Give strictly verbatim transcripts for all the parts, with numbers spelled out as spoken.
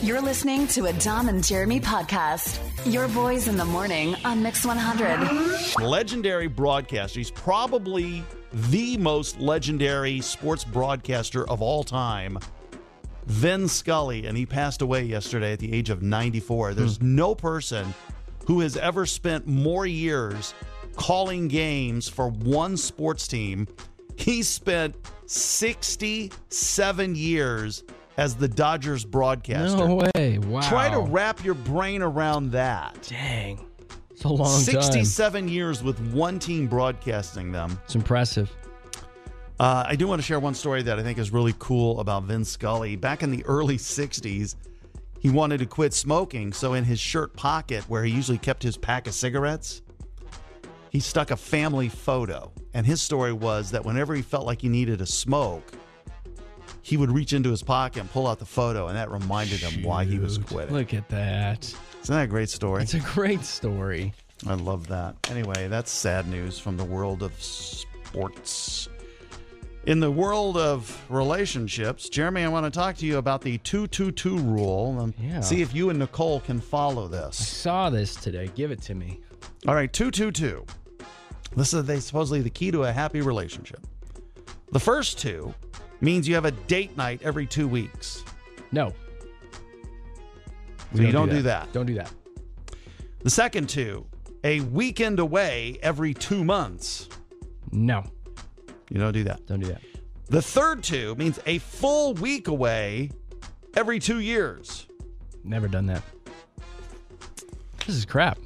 You're listening to a Dom and Jeremy podcast. Your boys in the morning on Mix one hundred. Legendary broadcaster. He's probably the most legendary sports broadcaster of all time. Vin Scully, and he passed away yesterday at the age of ninety-four. There's hmm. no person who has ever spent more years calling games for one sports team. He spent sixty-seven years as the Dodgers broadcaster. No way. Wow. Try to wrap your brain around that. Dang. It's a long sixty-seven time. years with one team broadcasting them. It's impressive. Uh, I do want to share one story that I think is really cool about Vin Scully. Back in the early sixties, he wanted to quit smoking, so in his shirt pocket, where he usually kept his pack of cigarettes, he stuck a family photo. And his story was that whenever he felt like he needed a smoke, he would reach into his pocket and pull out the photo, and that reminded Shoot, him why he was quitting. Look at that. Isn't that a great story? It's a great story. I love that. Anyway, that's sad news from the world of sports. In the world of relationships, Jeremy, I want to talk to you about the two two two rule and yeah. see if you and Nicole can follow this. I saw this today. Give it to me. All right, two two two. This is they supposedly the key to a happy relationship. The first two means you have a date night every two weeks. No. So you don't do that. Don't do that. The second two, a weekend away every two months. No. You don't do that. Don't do that. The third two means a full week away every two years. Never done that. This is crap.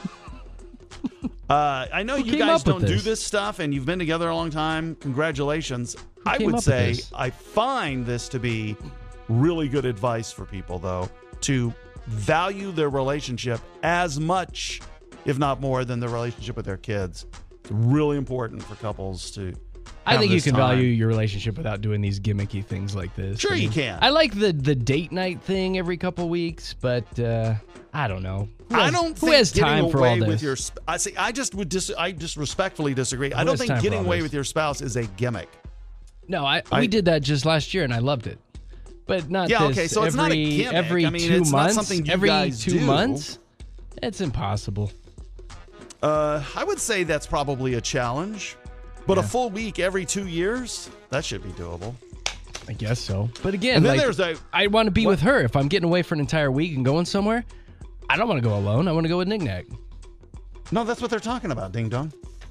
uh, I know Who you guys don't do this stuff, and you've been together a long time. Congratulations. Who I came would up say with this? I find this to be really good advice for people, though, to value their relationship as much, if not more, than the relationship with their kids. It's really important for couples to I think you this can time. value your relationship without doing these gimmicky things like this. Sure I mean, you can. I like the, the date night thing every couple weeks, but uh, I don't know. Who has, I don't who think has getting time for away all this? with your. sp- I see. I just would. Dis- I just respectfully disagree. I Who don't has think time for getting all away this? with your spouse is a gimmick. No, I, I- we did that just last year, and I loved it. But not Yeah, this. okay, so every, it's not a gimmick. Every I mean, two it's not months, something you every guys two do. months, it's impossible. Uh, I would say that's probably a challenge, but Yeah. a full week every two years, that should be doable. I guess so. But again, And then like, there's a- I want to be what- with her. If I'm getting away for an entire week and going somewhere, I don't want to go alone. I want to go with Nick Nack. No, that's what they're talking about, Ding Dong.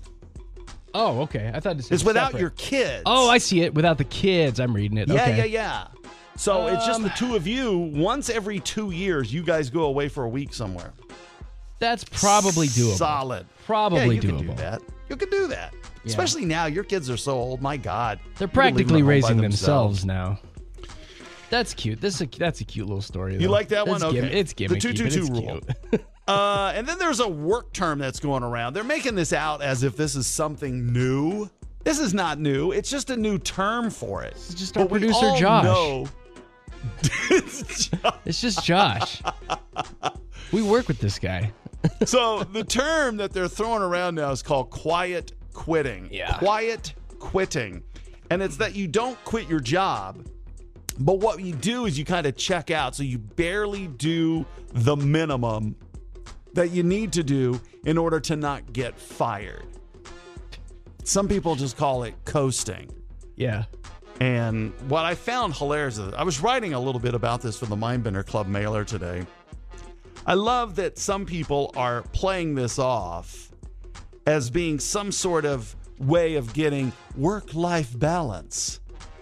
Oh, okay. I thought this It's without your kids. Oh, I see it. Without the kids. I'm reading it. Yeah, okay. yeah, yeah. So it's just Um, the two of you. Once every two years, you guys go away for a week somewhere. That's probably doable. Solid. Probably yeah, you doable. can do that. You can do that. Yeah. Especially now, your kids are so old. My God, They're You can leave them practically at home by raising themselves now. That's cute. This is a, that's a cute little story. You though. like that one? It's gim- Okay. It's gimmicky. The two two but two it's rule. cute. Uh, and then there's a work term that's going around. They're making this out as if this is something new. This is not new. It's just a new term for it. It's just our But we producer, all Josh. know- It's Josh. It's just Josh. We work with this guy. So the term that they're throwing around now is called quiet quitting. Yeah. Quiet quitting. And it's that you don't quit your job, but what you do is you kind of check out. So you barely do the minimum that you need to do in order to not get fired. Some people just call it coasting. Yeah. And what I found hilarious is I was writing a little bit about this for the Mindbender Club mailer today. I love that some people are playing this off as being some sort of way of getting work-life balance.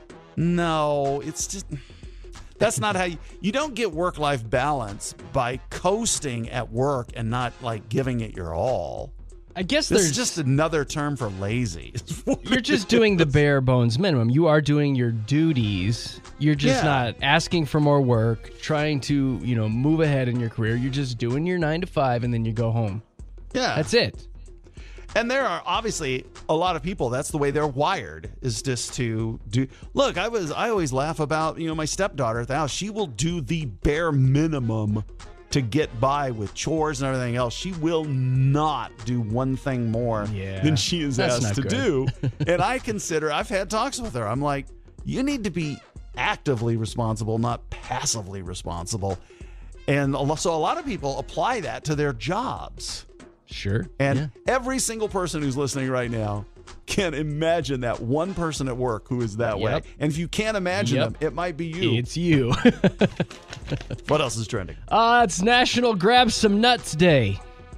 No, it's just... That's not how you... You don't get work-life balance by coasting at work and not, like, giving it your all. I guess This there's is just another term for lazy. You're just doing the bare bones minimum. You are doing your duties. You're just Yeah. not asking for more work, trying to, you know, move ahead in your career. You're just doing your nine to five and then you go home. Yeah. That's it. And there are obviously a lot of people, that's the way they're wired, is just to do. Look, I was I always laugh about, you know, my stepdaughter at the house. She will do the bare minimum to get by with chores and everything else. She will not do one thing more Yeah, than she is that's asked not to good. do. And I consider, I've had talks with her. I'm like, you need to be actively responsible, not passively responsible. And a lo- so a lot of people apply that to their jobs. Sure. And yeah. every single person who's listening right now can imagine that one person at work who is that Yep. way. And if you can't imagine Yep. them, it might be you. It's you. What else is trending? Uh, it's National Grab Some Nuts Day.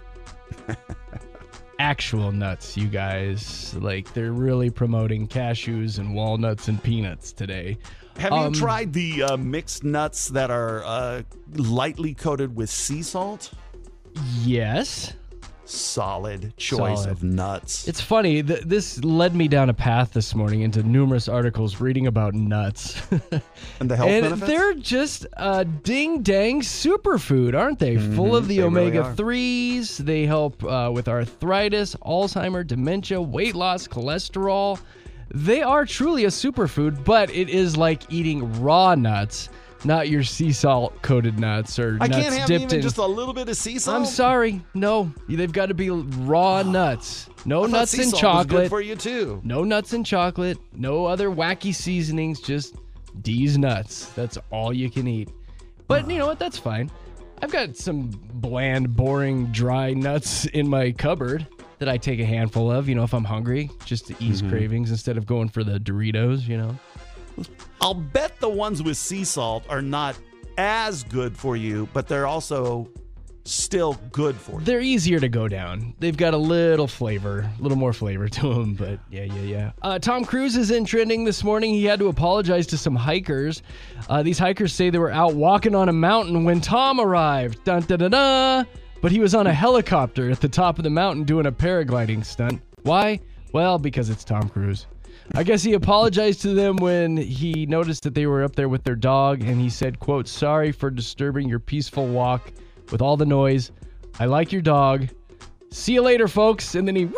Actual nuts, you guys. Like, they're really promoting cashews and walnuts and peanuts today. Have Um, you tried the uh, mixed nuts that are uh, lightly coated with sea salt? Yes. Solid choice Solid. of nuts. It's funny. Th- this led me down a path this morning into numerous articles reading about nuts. And the health and benefits? they're just a ding-dang superfood, aren't they? Mm-hmm. Full of the They really omega threes. They help uh, with arthritis, Alzheimer, dementia, weight loss, cholesterol. They are truly a superfood, but it is like eating raw nuts, not your sea salt coated nuts or I nuts can't have dipped even in. just a little bit of sea salt? I'm sorry. No, they've got to be raw nuts. No I thought nuts sea and salt was good chocolate. for you too. No nuts and chocolate. No other wacky seasonings. Just D's nuts. That's all you can eat. But you know what? That's fine. I've got some bland, boring, dry nuts in my cupboard that I take a handful of, you know, if I'm hungry, just to ease Mm-hmm. cravings instead of going for the Doritos, you know. I'll bet the ones with sea salt are not as good for you, but they're also still good for you. They're easier to go down. They've got a little flavor, a little more flavor to them, but yeah, yeah, yeah. Uh, Tom Cruise is in trending this morning. He had to apologize to some hikers. Uh, these hikers say they were out walking on a mountain when Tom arrived. Dun, dun, dun, dun. But he was on a helicopter at the top of the mountain doing a paragliding stunt. Why? Well, because it's Tom Cruise. I guess he apologized to them when he noticed that they were up there with their dog, and he said, quote, "Sorry for disturbing your peaceful walk with all the noise. I like your dog. See you later, folks." And then he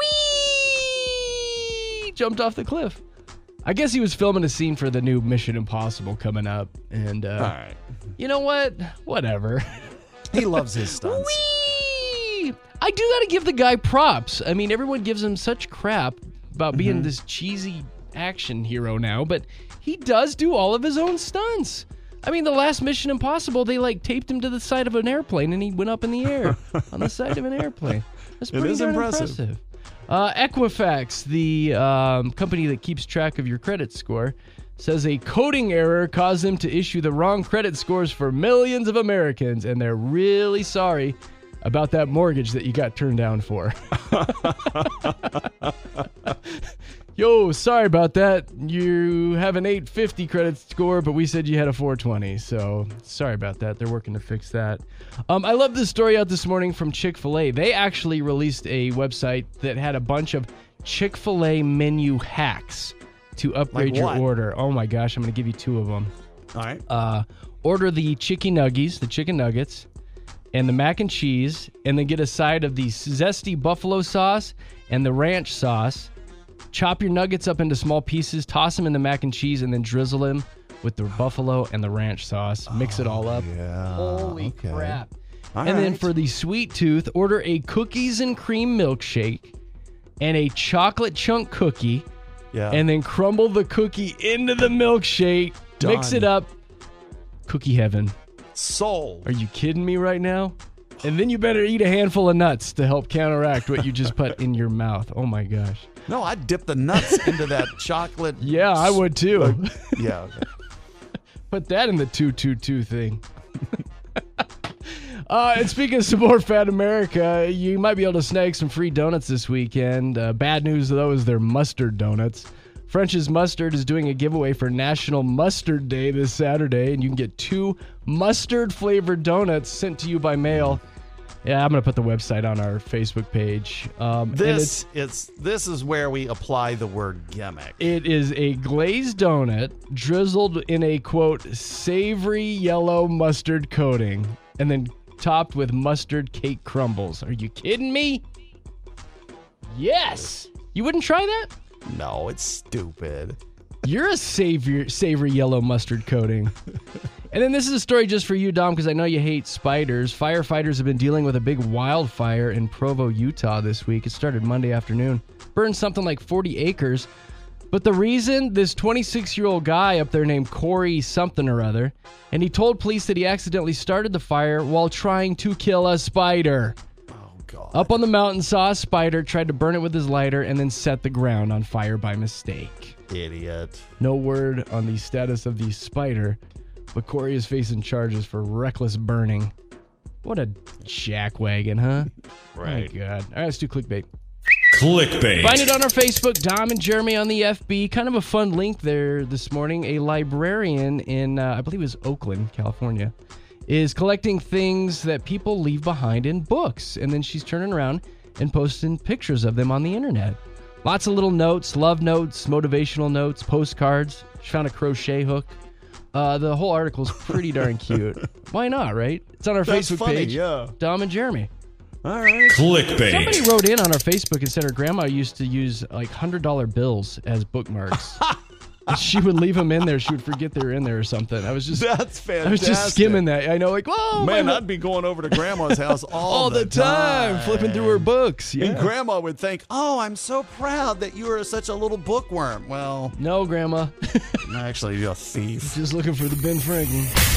whee jumped off the cliff. I guess he was filming a scene for the new Mission Impossible coming up. And, uh, All right. you know what? Whatever. He loves his stunts. Whee! I do got to give the guy props. I mean, everyone gives him such crap about being this cheesy action hero now, but he does do all of his own stunts. I mean, the last Mission Impossible, they like taped him to the side of an airplane and he went up in the air on the side of an airplane. That's It pretty is darn impressive. impressive. Uh, Equifax, the um, company that keeps track of your credit score, says a coding error caused them to issue the wrong credit scores for millions of Americans, and they're really sorry about that mortgage that you got turned down for. Yo, sorry about that. You have an eight fifty credit score, but we said you had a four twenty. So sorry about that. They're working to fix that. Um, I love this story out this morning from Chick-fil-A. They actually released a website that had a bunch of Chick-fil-A menu hacks to upgrade Like your what? order. Oh my gosh, I'm going to give you two of them. All right. Uh, order the chicken nuggies, the chicken nuggets, and the mac and cheese, and then get a side of the zesty buffalo sauce and the ranch sauce. Chop your nuggets up into small pieces, toss them in the mac and cheese, and then drizzle them with the buffalo and the ranch sauce. Mix it all up. yeah. Holy Okay. crap. All and then right. for the sweet tooth, order a cookies and cream milkshake and a chocolate chunk cookie, Yeah. and then crumble the cookie into the milkshake. Mix Done. it up. Cookie heaven. sold. Are you kidding me right now? And then you better eat a handful of nuts to help counteract what you just put in your mouth. Oh my gosh. No, I'd dip the nuts into that chocolate. Yeah, I would too. Yeah. Okay. Put that in the two two two thing. uh, and speaking of Support Fat America, you might be able to snag some free donuts this weekend. Uh, bad news, though, is they're mustard donuts. French's Mustard is doing a giveaway for National Mustard Day this Saturday, and you can get two mustard-flavored donuts sent to you by mail. Yeah, I'm going to put the website on our Facebook page. Um, and This it's this is where we apply the word gimmick. It is a glazed donut drizzled in a, quote, savory yellow mustard coating and then topped with mustard cake crumbles. Are you kidding me? Yes. You wouldn't try that? No, it's stupid. You're a savory, savory yellow mustard coating. And then this is a story just for you, Dom, because I know you hate spiders. Firefighters have been dealing with a big wildfire in Provo, Utah this week. It started Monday afternoon. Burned something like forty acres. But the reason, this twenty-six-year-old guy up there named Corey something or other, and he told police that he accidentally started the fire while trying to kill a spider. Oh, God. Up on the mountain, saw a spider, tried to burn it with his lighter, and then set the ground on fire by mistake. Idiot. No word on the status of the spider, but Corey is facing charges for reckless burning. What a jackwagon, huh? Right. Oh, my God. All right, let's do clickbait. Clickbait. Find it on our Facebook, Dom and Jeremy on the F B. Kind of a fun link there this morning. A librarian in, uh, I believe it was Oakland, California, is collecting things that people leave behind in books. And then she's turning around and posting pictures of them on the internet. Lots of little notes, love notes, motivational notes, postcards. She found a crochet hook. Uh, the whole article is pretty darn cute. Why not, right? It's on our That's Facebook funny, page, yeah. Dom and Jeremy. All right. Clickbait. Somebody wrote in on our Facebook and said her grandma used to use like one hundred dollar bills as bookmarks. And she would leave them in there. She would forget they were in there or something. I was just That's fantastic. I was just skimming that. I know, like, whoa, Man, my- I'd be going over to Grandma's house all, all the time, time, flipping through her books. Yeah. And Grandma would think, oh, I'm so proud that you are such a little bookworm. Well, No, Grandma. actually, you're a thief. Just looking for the Ben Franklin.